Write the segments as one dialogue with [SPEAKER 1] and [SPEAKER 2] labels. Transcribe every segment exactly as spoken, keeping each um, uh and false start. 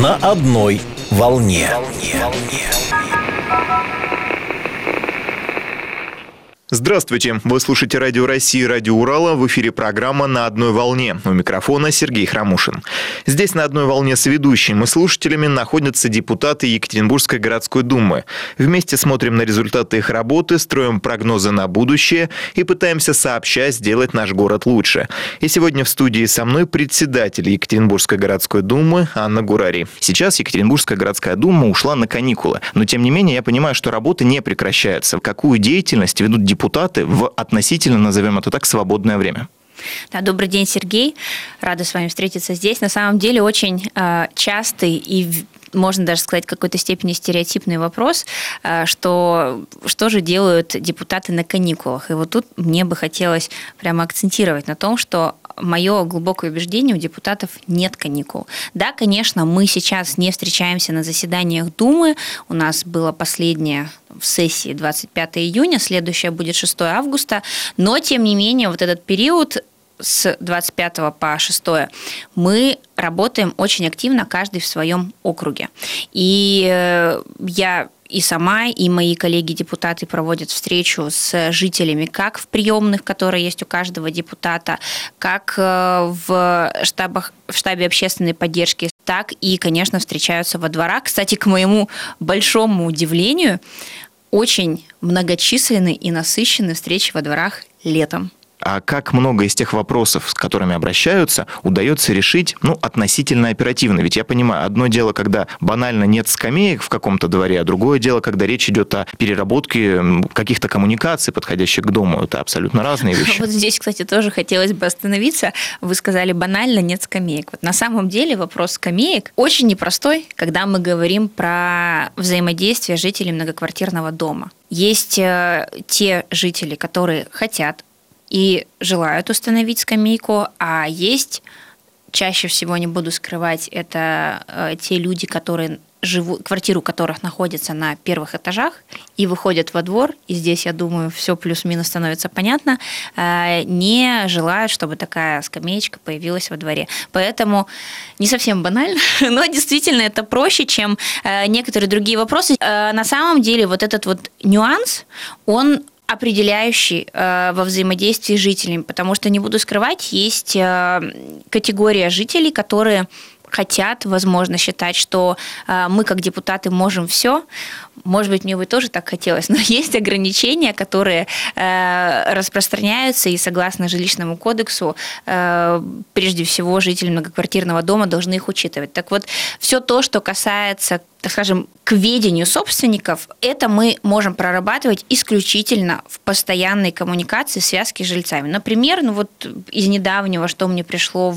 [SPEAKER 1] на одной волне.
[SPEAKER 2] Здравствуйте! Вы слушаете Радио России, Радио Урала. В эфире программа «На одной волне». У микрофона Сергей Храмушин. Здесь на одной волне с ведущим и слушателями находятся депутаты Екатеринбургской городской думы. Вместе смотрим на результаты их работы, строим прогнозы на будущее и пытаемся сообща сделать наш город лучше. И сегодня в студии со мной председатель Екатеринбургской городской думы Анна Гурари. Сейчас Екатеринбургская городская дума ушла на каникулы. Но тем не менее я понимаю, что работа не прекращается. Какую деятельность ведут депутаты? депутаты в относительно, назовем это так, свободное время.
[SPEAKER 3] Да, добрый день, Сергей. Рада с вами встретиться здесь. На самом деле очень э, частый и, можно даже сказать, в какой-то степени стереотипный вопрос, э, что, что же делают депутаты на каникулах. И вот тут мне бы хотелось прямо акцентировать на том, что мое глубокое убеждение, у депутатов нет каникул. Да, конечно, мы сейчас не встречаемся на заседаниях Думы. У нас было последнее в сессии двадцать пятого июня, следующее будет шестого августа. Но, тем не менее, вот этот период с двадцать пятого по шестое мы работаем очень активно, каждый в своем округе. И я и сама, и мои коллеги-депутаты проводят встречу с жителями как в приемных, которые есть у каждого депутата, как в штабах, в штабе общественной поддержки, так и, конечно, встречаются во дворах. Кстати, к моему большому удивлению, очень многочисленные и насыщенные встречи во дворах летом.
[SPEAKER 2] А как много из тех вопросов, с которыми обращаются, удается решить, ну, относительно оперативно? Ведь я понимаю, одно дело, когда банально нет скамеек в каком-то дворе, а другое дело, когда речь идет о переработке каких-то коммуникаций, подходящих к дому. Это абсолютно разные вещи.
[SPEAKER 3] Вот здесь, кстати, тоже хотелось бы остановиться. Вы сказали, банально нет скамеек. Вот на самом деле вопрос скамеек очень непростой, когда мы говорим про взаимодействие жителей многоквартирного дома. Есть те жители, которые хотят и желают установить скамейку, а есть, чаще всего, не буду скрывать, это э, те люди, которые живут, квартиру которых находится на первых этажах и выходят во двор, и здесь, я думаю, все плюс-минус становится понятно, э, не желают, чтобы такая скамеечка появилась во дворе. Поэтому не совсем банально, но действительно это проще, чем э, некоторые другие вопросы. Э, на самом деле вот этот вот нюанс, он определяющий э, во взаимодействии с жителями, потому что, не буду скрывать, есть э, категория жителей, которые хотят, возможно, считать, что э, мы, как депутаты, можем все. Может быть, мне бы тоже так хотелось, но есть ограничения, которые э, распространяются, и согласно жилищному кодексу, э, прежде всего, жители многоквартирного дома должны их учитывать. Так вот, все то, что касается, так скажем, к ведению собственников, это мы можем прорабатывать исключительно в постоянной коммуникации, связке с жильцами. Например, ну вот из недавнего, что мне пришло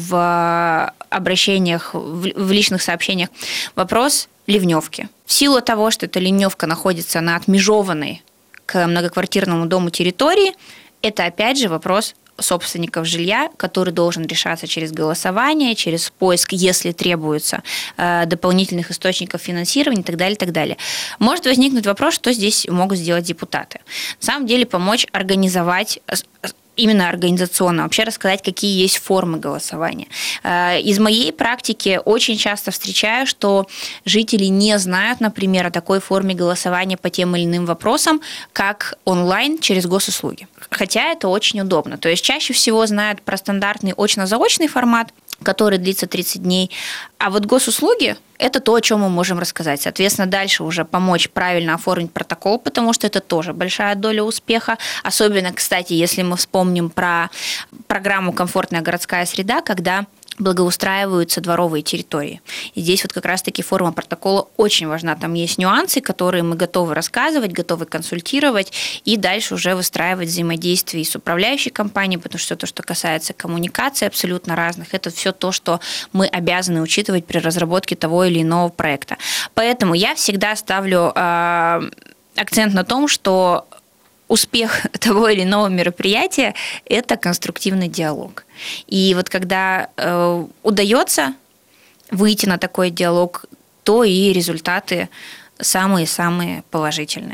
[SPEAKER 3] в обращениях, в личных сообщениях, вопрос ливневки. В силу того, что эта ливневка находится на отмежованной к многоквартирному дому территории, это опять же вопрос собственников жилья, который должен решаться через голосование, через поиск, если требуется, дополнительных источников финансирования и так далее, и так далее. Может возникнуть вопрос, что здесь могут сделать депутаты. На самом деле помочь организовать, именно организационно, вообще рассказать, какие есть формы голосования. Из моей практики очень часто встречаю, что жители не знают, например, о такой форме голосования по тем или иным вопросам, как онлайн через госуслуги. Хотя это очень удобно. То есть чаще всего знают про стандартный очно-заочный формат, который длится тридцать дней. А вот госуслуги – это то, о чем мы можем рассказать. Соответственно, дальше уже помочь правильно оформить протокол, потому что это тоже большая доля успеха. Особенно, кстати, если мы вспомним про программу «Комфортная городская среда», когда благоустраиваются дворовые территории. И здесь вот как раз-таки форма протокола очень важна. Там есть нюансы, которые мы готовы рассказывать, готовы консультировать и дальше уже выстраивать взаимодействие с управляющей компанией, потому что то, что касается коммуникаций абсолютно разных, это все то, что мы обязаны учитывать при разработке того или иного проекта. Поэтому я всегда ставлю э, акцент на том, что успех того или иного мероприятия – это конструктивный диалог. И вот когда э, удается выйти на такой диалог, то и результаты самые-самые положительные.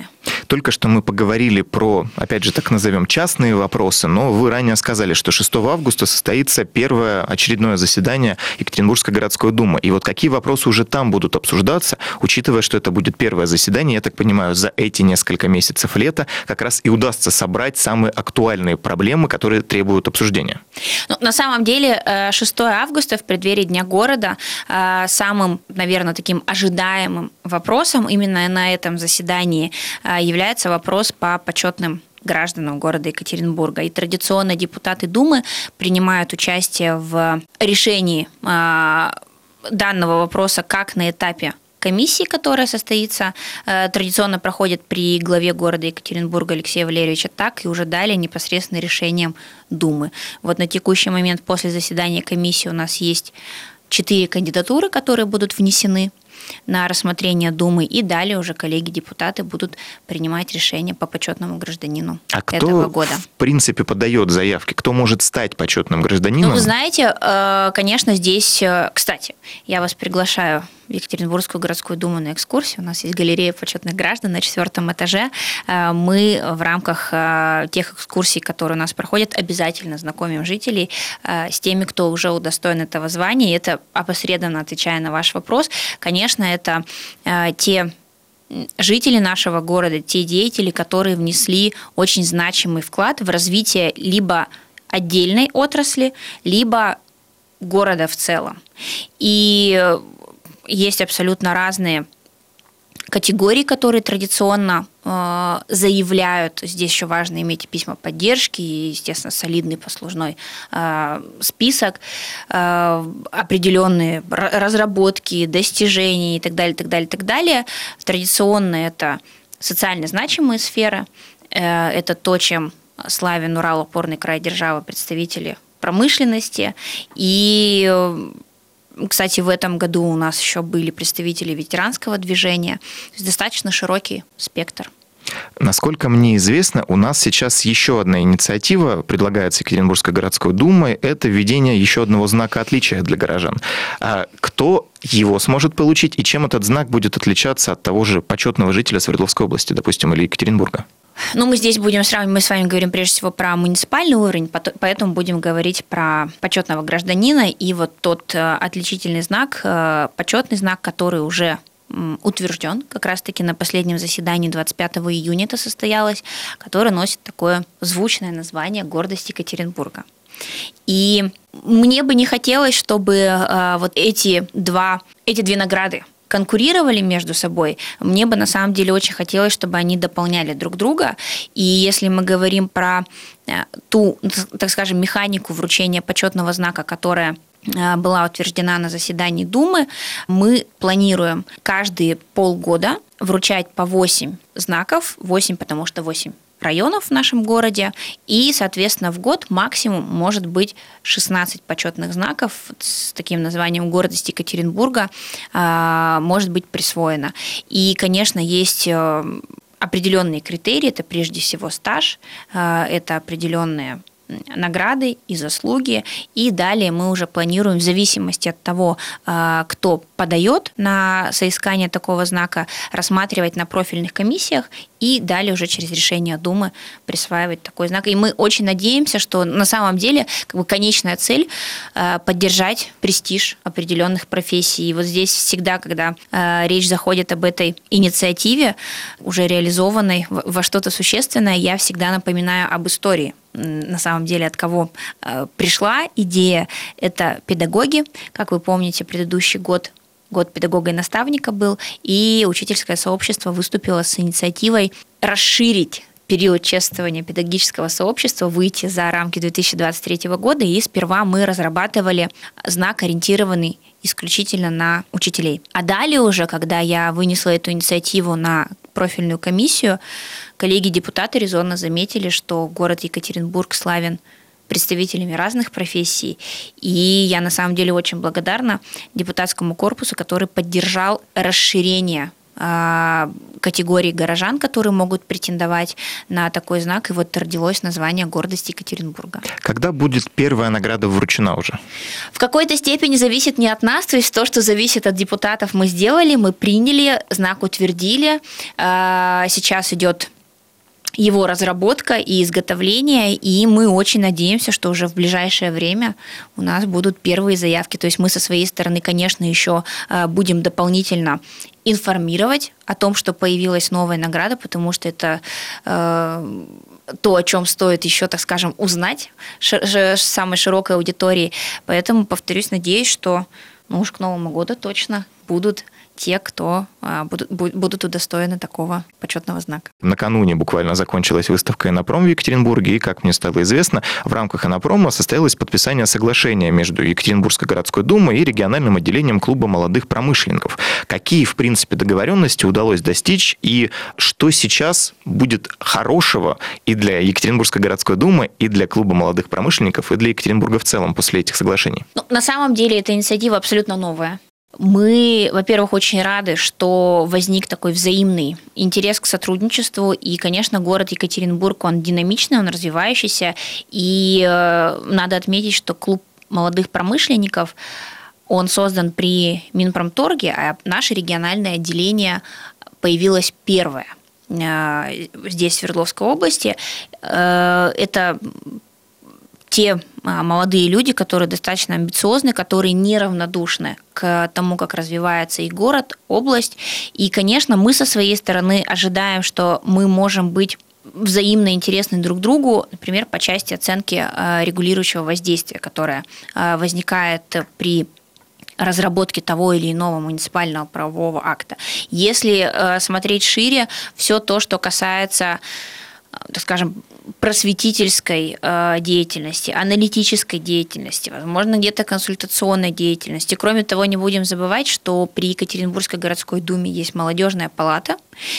[SPEAKER 2] Только что мы поговорили про, опять же, так назовем, частные вопросы, но вы ранее сказали, что шестого августа состоится первое очередное заседание Екатеринбургской городской думы. И вот какие вопросы уже там будут обсуждаться, учитывая, что это будет первое заседание, я так понимаю, за эти несколько месяцев лета как раз и удастся собрать самые актуальные проблемы, которые требуют обсуждения.
[SPEAKER 3] Ну, на самом деле, шестого августа в преддверии Дня города самым, наверное, таким ожидаемым вопросом именно на этом заседании является вопрос по почетным гражданам города Екатеринбурга. И традиционно депутаты Думы принимают участие в решении данного вопроса как на этапе комиссии, которая состоится, традиционно проходит при главе города Екатеринбурга Алексея Валерьевича, так и уже далее непосредственно решением Думы. Вот на текущий момент после заседания комиссии у нас есть четыре кандидатуры, которые будут внесены на рассмотрение Думы, и далее уже коллеги-депутаты будут принимать решения по почетному гражданину
[SPEAKER 2] а
[SPEAKER 3] этого
[SPEAKER 2] кто,
[SPEAKER 3] года.
[SPEAKER 2] В принципе, подает заявки? Кто может стать почетным гражданином?
[SPEAKER 3] Ну, вы знаете, конечно, здесь, кстати, я вас приглашаю в Екатеринбургскую городскую думу на экскурсию. У нас есть галерея почетных граждан на четвертом этаже. Мы в рамках тех экскурсий, которые у нас проходят, обязательно знакомим жителей с теми, кто уже удостоен этого звания. И это, опосредованно отвечая на ваш вопрос, конечно, это те жители нашего города, те деятели, которые внесли очень значимый вклад в развитие либо отдельной отрасли, либо города в целом. И есть абсолютно разные категории, которые традиционно э, заявляют. Здесь еще важно иметь письма поддержки и, естественно, солидный послужной э, список, э, определенные разработки, достижения и так далее, так далее, так далее. Традиционно это социально значимые сферы. Э, это то, чем славен Урал, опорный край державы, представители промышленности. И кстати, в этом году у нас еще были представители ветеранского движения. То есть достаточно широкий спектр.
[SPEAKER 2] Насколько мне известно, у нас сейчас еще одна инициатива предлагается Екатеринбургской городской думой. Это введение еще одного знака отличия для горожан. А кто его сможет получить и чем этот знак будет отличаться от того же почетного жителя Свердловской области, допустим, или Екатеринбурга?
[SPEAKER 3] Ну, мы здесь будем сравнивать, мы с вами говорим прежде всего про муниципальный уровень, поэтому будем говорить про почетного гражданина и вот тот отличительный знак, почетный знак, который уже утвержден, как раз-таки на последнем заседании двадцать пятого июня это состоялось, который носит такое звучное название «Гордость Екатеринбурга». И мне бы не хотелось, чтобы вот эти два, эти две награды конкурировали между собой. Мне бы на самом деле очень хотелось, чтобы они дополняли друг друга. И если мы говорим про ту, так скажем, механику вручения почетного знака, которая была утверждена на заседании Думы, мы планируем каждые полгода вручать по восемь знаков, восемь, потому что восемь районов в нашем городе, и, соответственно, в год максимум может быть шестнадцать почетных знаков с таким названием «Гордость Екатеринбурга» может быть присвоено. И, конечно, есть определенные критерии, это прежде всего стаж, это определенные награды и заслуги, и далее мы уже планируем в зависимости от того, кто подает на соискание такого знака, рассматривать на профильных комиссиях и далее уже через решение Думы присваивать такой знак. И мы очень надеемся, что на самом деле как бы конечная цель – поддержать престиж определенных профессий. И вот здесь всегда, когда речь заходит об этой инициативе, уже реализованной во что-то существенное, я всегда напоминаю об истории. На самом деле, от кого пришла идея, это педагоги. Как вы помните, предыдущий год Год педагога и наставника был, и учительское сообщество выступило с инициативой расширить период чествования педагогического сообщества, выйти за рамки две тысячи двадцать третьего года, и сперва мы разрабатывали знак, ориентированный исключительно на учителей. А далее уже, когда я вынесла эту инициативу на профильную комиссию, коллеги-депутаты резонно заметили, что город Екатеринбург славен представителями разных профессий. И я на самом деле очень благодарна депутатскому корпусу, который поддержал расширение категории горожан, которые могут претендовать на такой знак. И вот родилось название «Гордость Екатеринбурга».
[SPEAKER 2] Когда будет первая награда вручена уже?
[SPEAKER 3] В какой-то степени зависит не от нас, то есть то, что зависит от депутатов, мы сделали, мы приняли, знак утвердили. Сейчас идет его разработка и изготовление, и мы очень надеемся, что уже в ближайшее время у нас будут первые заявки. То есть мы со своей стороны, конечно, еще будем дополнительно информировать о том, что появилась новая награда, потому что это э, то, о чем стоит еще, так скажем, узнать ш- самой широкой аудитории. Поэтому, повторюсь, надеюсь, что ну уж к Новому году точно будут те, кто а, будут, будут удостоены такого почетного знака.
[SPEAKER 2] Накануне буквально закончилась выставка «Инопром» в Екатеринбурге, и, как мне стало известно, в рамках «Инопрома» состоялось подписание соглашения между Екатеринбургской городской думой и региональным отделением клуба молодых промышленников. Какие, в принципе, договоренности удалось достичь, и что сейчас будет хорошего и для Екатеринбургской городской думы, и для клуба молодых промышленников, и для Екатеринбурга в целом после этих соглашений?
[SPEAKER 3] Ну, на самом деле, эта инициатива абсолютно новая. Мы, во-первых, очень рады, что возник такой взаимный интерес к сотрудничеству, и, конечно, город Екатеринбург, он динамичный, он развивающийся, и э, надо отметить, что клуб молодых промышленников, он создан при Минпромторге, а наше региональное отделение появилось первое э, здесь, в Свердловской области. Э, это те молодые люди, которые достаточно амбициозны, которые неравнодушны к тому, как развивается и город, область. И, конечно, мы со своей стороны ожидаем, что мы можем быть взаимно интересны друг другу, например, по части оценки регулирующего воздействия, которое возникает при разработки того или иного муниципального правового акта. Если смотреть шире, все то, что касается, так скажем, просветительской э, деятельности, аналитической деятельности, возможно, где-то консультационной деятельности. Кроме того, не будем забывать, что при Екатеринбургской городской думе есть молодежная палата,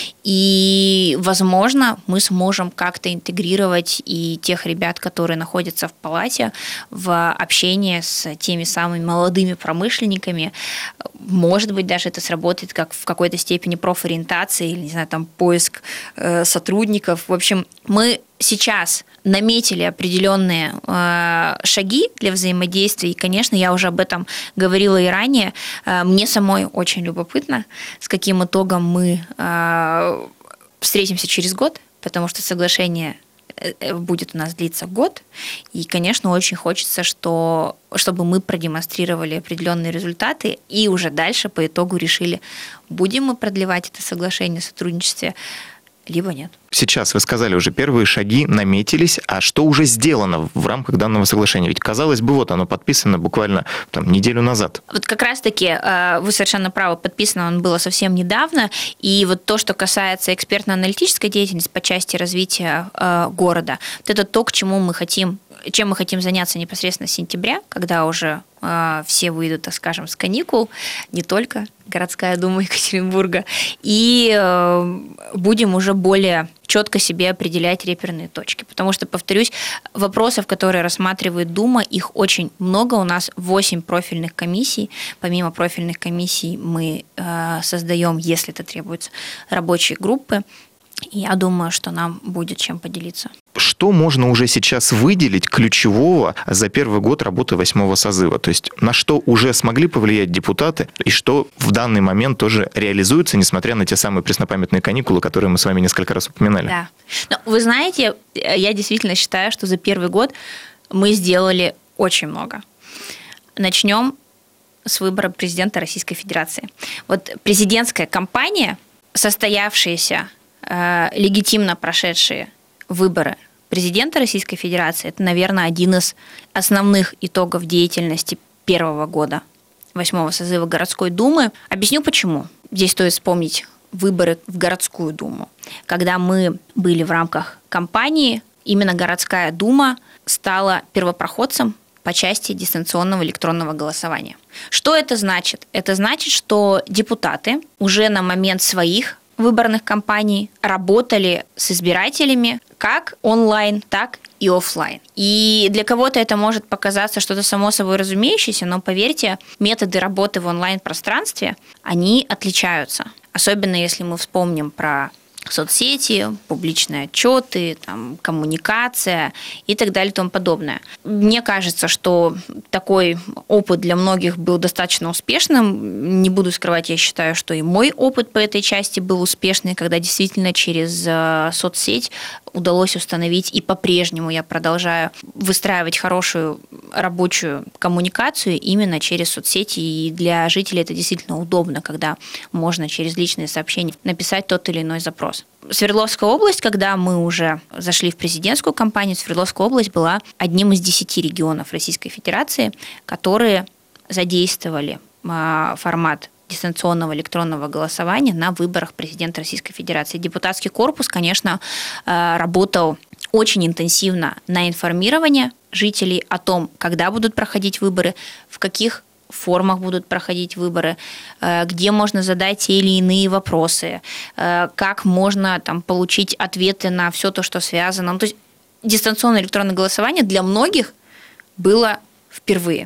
[SPEAKER 3] и, возможно, мы сможем как-то интегрировать и тех ребят, которые находятся в палате, в общение с теми самыми молодыми промышленниками. Может быть, даже это сработает как в какой-то степени профориентации или, не знаю, там, поиск э, сотрудников. В общем, мы сейчас наметили определенные э, шаги для взаимодействия, и, конечно, я уже об этом говорила и ранее. Э, мне самой очень любопытно, с каким итогом мы э, встретимся через год, потому что соглашение будет у нас длиться год, и, конечно, очень хочется, что, чтобы мы продемонстрировали определенные результаты и уже дальше по итогу решили, будем мы продлевать это соглашение о сотрудничестве, либо нет.
[SPEAKER 2] Сейчас вы сказали, уже первые шаги наметились, а что уже сделано в рамках данного соглашения? Ведь, казалось бы, вот оно подписано буквально там, неделю назад.
[SPEAKER 3] Вот как раз-таки вы совершенно правы, подписано оно было совсем недавно, и вот то, что касается экспертно-аналитической деятельности по части развития города, вот это то, к чему мы хотим, чем мы хотим заняться непосредственно с сентября, когда уже все выйдут, так скажем, с каникул, не только городская дума Екатеринбурга, и будем уже более четко себе определять реперные точки. Потому что, повторюсь, вопросов, которые рассматривает Дума, их очень много. У нас восемь профильных комиссий. Помимо профильных комиссий мы создаем, если это требуется, рабочие группы. И я думаю, что нам будет чем поделиться.
[SPEAKER 2] Что можно уже сейчас выделить ключевого за первый год работы восьмого созыва? То есть на что уже смогли повлиять депутаты и что в данный момент тоже реализуется, несмотря на те самые преснопамятные каникулы, которые мы с вами несколько раз упоминали?
[SPEAKER 3] Да. Но вы знаете, я действительно считаю, что за первый год мы сделали очень много. Начнем с выбора президента Российской Федерации. Вот президентская кампания, состоявшаяся легитимно прошедшие выборы президента Российской Федерации, это, наверное, один из основных итогов деятельности первого года восьмого созыва городской думы. Объясню почему. Здесь стоит вспомнить выборы в городскую думу. Когда мы были в рамках кампании, именно городская дума стала первопроходцем по части дистанционного электронного голосования. Что это значит? Это значит, что депутаты уже на момент своих выборных кампаний работали с избирателями как онлайн, так и офлайн. И для кого-то это может показаться что-то само собой разумеющееся, но поверьте, методы работы в онлайн-пространстве, они отличаются. Особенно если мы вспомним про соцсети, публичные отчеты, там, коммуникация и так далее и тому подобное. Мне кажется, что такой опыт для многих был достаточно успешным. Не буду скрывать, я считаю, что и мой опыт по этой части был успешный, когда действительно через соцсеть удалось установить, и по-прежнему я продолжаю выстраивать хорошую рабочую коммуникацию именно через соцсети, и для жителей это действительно удобно, когда можно через личные сообщения написать тот или иной запрос. Свердловская область, когда мы уже зашли в президентскую кампанию, Свердловская область была одним из десяти регионов Российской Федерации, которые задействовали формат дистанционного электронного голосования на выборах президента Российской Федерации. Депутатский корпус, конечно, работал очень интенсивно на информирование жителей о том, когда будут проходить выборы, в каких формах будут проходить выборы, где можно задать те или иные вопросы, как можно там получить ответы на все то, что связано. Ну, то есть дистанционное электронное голосование для многих было впервые.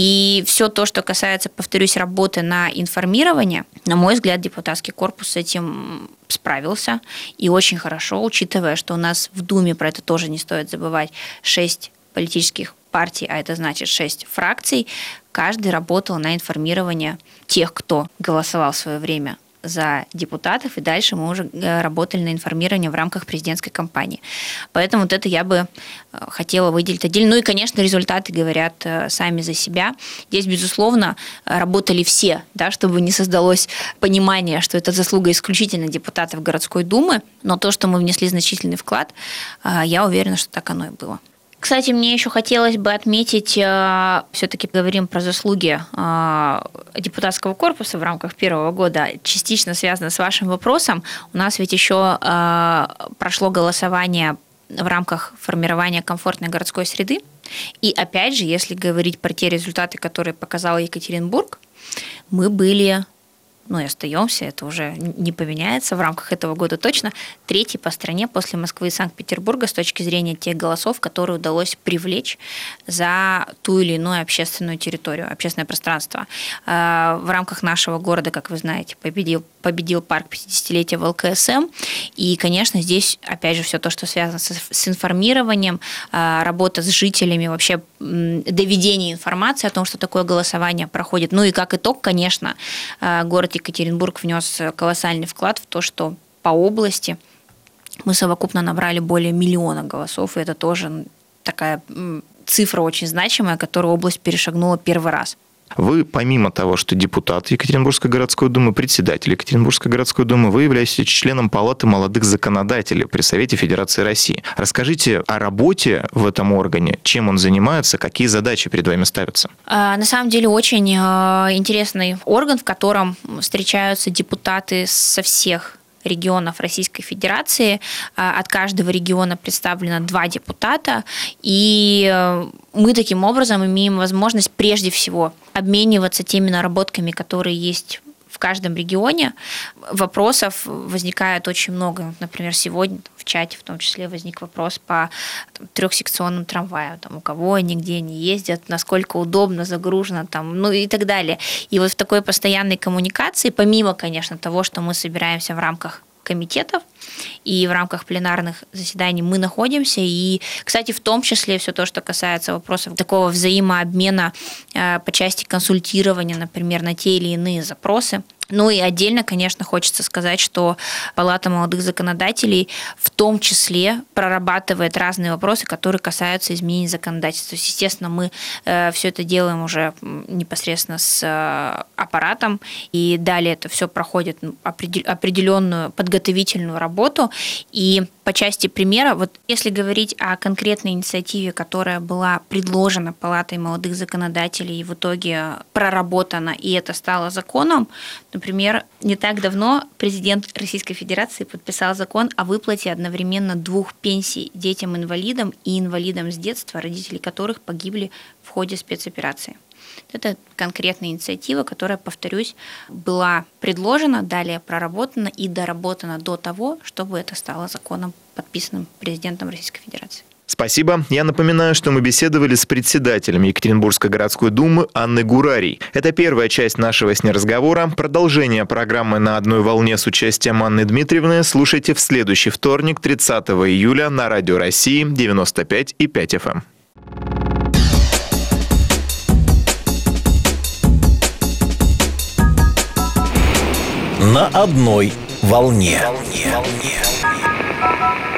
[SPEAKER 3] И все то, что касается, повторюсь, работы на информирование, на мой взгляд, депутатский корпус с этим справился. И очень хорошо, учитывая, что у нас в Думе, про это тоже не стоит забывать, шесть политических партий, а это значит шесть фракций, каждый работал на информирование тех, кто голосовал в свое время за депутатов, и дальше мы уже работали на информирование в рамках президентской кампании. Поэтому вот это я бы хотела выделить отдельно. Ну и, конечно, результаты говорят сами за себя. Здесь, безусловно, работали все, да, чтобы не создалось понимание, что это заслуга исключительно депутатов городской думы, но то, что мы внесли значительный вклад, я уверена, что так оно и было. Кстати, мне еще хотелось бы отметить, все-таки говорим про заслуги депутатского корпуса в рамках первого года, частично связано с вашим вопросом. У нас ведь еще прошло голосование в рамках формирования комфортной городской среды. И опять же, если говорить про те результаты, которые показал Екатеринбург, мы были... ну и остаемся, это уже не поменяется в рамках этого года точно, третий по стране после Москвы и Санкт-Петербурга с точки зрения тех голосов, которые удалось привлечь за ту или иную общественную территорию, общественное пространство. В рамках нашего города, как вы знаете, победил, победил парк пятидесятилетия в эл ка эс эм, и, конечно, здесь, опять же, все то, что связано с, с информированием, работа с жителями, вообще доведение информации о том, что такое голосование проходит. Ну и как итог, конечно, город Екатеринбург внес колоссальный вклад в то, что по области мы совокупно набрали более миллиона голосов, и это тоже такая цифра очень значимая, которую область перешагнула первый раз.
[SPEAKER 2] Вы, помимо того, что депутат Екатеринбургской городской думы, председатель Екатеринбургской городской думы, вы являетесь членом Палаты молодых законодателей при Совете Федерации России. Расскажите о работе в этом органе, чем он занимается, какие задачи перед вами ставятся?
[SPEAKER 3] На самом деле очень интересный орган, в котором встречаются депутаты со всех регионов Российской Федерации. От каждого региона представлено два депутата, и мы таким образом имеем возможность прежде всего обмениваться теми наработками, которые есть в каждом регионе. Вопросов возникает очень много. Например, сегодня в чате в том числе возник вопрос по там, трехсекционным трамваям, там, у кого они, где они ездят, насколько удобно, загружено, там, ну и так далее. И вот в такой постоянной коммуникации, помимо, конечно, того, что мы собираемся в рамках комитетов и в рамках пленарных заседаний мы находимся. И, кстати, в том числе все то, что касается вопросов такого взаимообмена э, по части консультирования, например, на те или иные запросы. Ну и отдельно, конечно, хочется сказать, что Палата молодых законодателей в том числе прорабатывает разные вопросы, которые касаются изменений законодательства. То есть, естественно, мы э, все это делаем уже непосредственно с э, аппаратом, и далее это все проходит определенную подготовительную работу. И по части примера, вот если говорить о конкретной инициативе, которая была предложена Палатой молодых законодателей и в итоге проработана, и это стало законом, например, не так давно президент Российской Федерации подписал закон о выплате одновременно двух пенсий детям-инвалидам и инвалидам с детства, родители которых погибли в ходе спецоперации. Это конкретная инициатива, которая, повторюсь, была предложена, далее проработана и доработана до того, чтобы это стало законом, подписанным президентом Российской Федерации.
[SPEAKER 2] Спасибо. Я напоминаю, что мы беседовали с председателем Екатеринбургской городской думы Анной Гурарий. Это первая часть нашего с ней разговора. Продолжение программы «На одной волне» с участием Анны Дмитриевны слушайте в следующий вторник, тридцатого июля, на Радио России девяносто пять и пять эф эм.
[SPEAKER 1] На одной волне. волне.